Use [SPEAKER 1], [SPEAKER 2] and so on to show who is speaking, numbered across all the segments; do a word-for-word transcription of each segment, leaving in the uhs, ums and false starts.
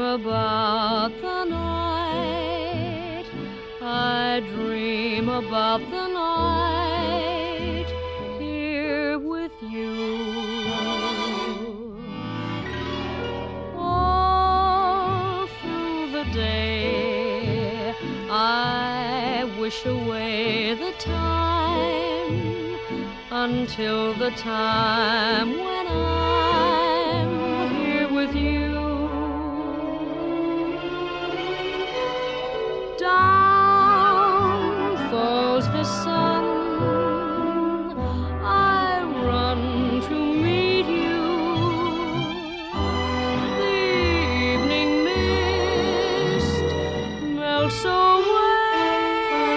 [SPEAKER 1] about the night. I dream about the night here with you. All through the day I wish away the time until the time when I'm here with you. Down falls the sun, I run to meet you. The evening mist melts away.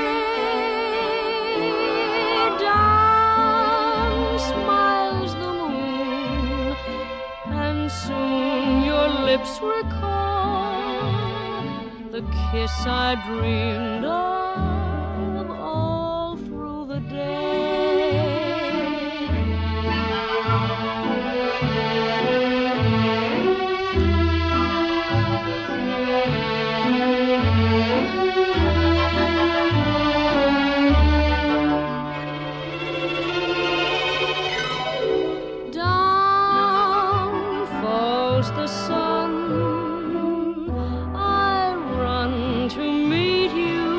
[SPEAKER 1] Down smiles the moon, and soon your lips recall the kiss I dreamed of all through the Down falls the sun, to meet you.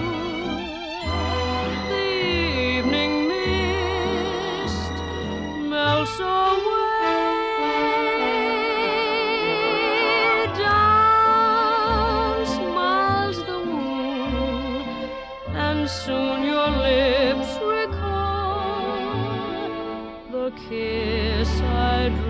[SPEAKER 1] The evening mist melts away. Down smiles the moon, and soon your lips recall the kiss I dreamed